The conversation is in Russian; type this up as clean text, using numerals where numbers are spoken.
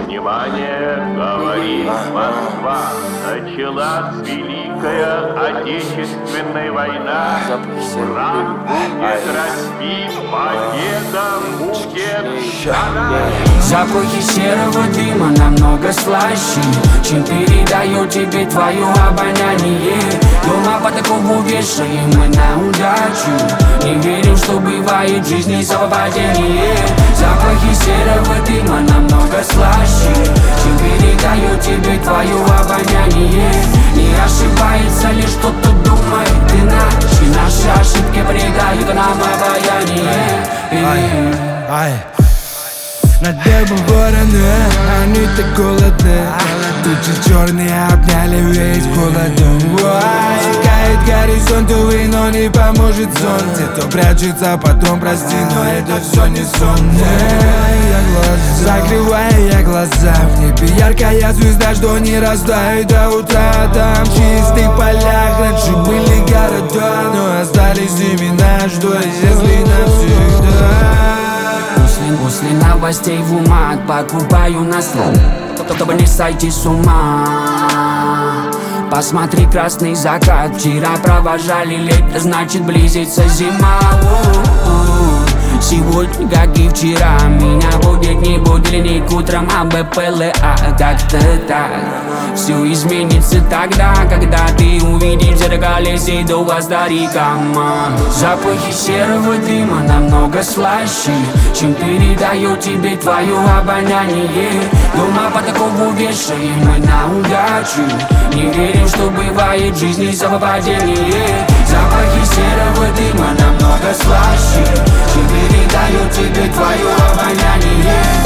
Внимание, говорит Москва. Началась Великая Отечественная война. Враг будет расти, победа будет за нами. Запахи серого дыма намного слаще, чем передает тебе твое обоняние. Дома по такому вешаем мы на удачу, не верим, что бывает в жизни совпадение. Запахи серого дыма намного слаще, чем передает тебе твое обоняние. Не ошибается лишь кто-то думает иначе, наши ошибки придают нам обаяние. Над небом вороны, они так голодны. Тучи черные обняли весь холодом. Искает горизонт, увы, но не поможет сон. Те, кто прячется, потом прости, но это все не сон. Закрываю я глаза, в небе яркая звезда, что не растает до утра. Там в чистых полях раньше были города, но остались имена, что исчезли навсегда. После новостей в умах покупаю на стол, чтобы не сойти с ума. Посмотри красный закат, вчера провожали лето, значит близится зима. Сегодня, как и вчера, меня будет не будильник утром, а БПЛА. Как-то так все изменится тогда, когда ты увидишь в зеркале седого старика. Запахи серого дыма намного слаще, чем передает тебе твое обоняние. Дома по такому вешаем мы на удачу, не верим, что бывает в жизни совпадение. Запахи серого дыма намного слаще, чем передает тебе твое обоняние.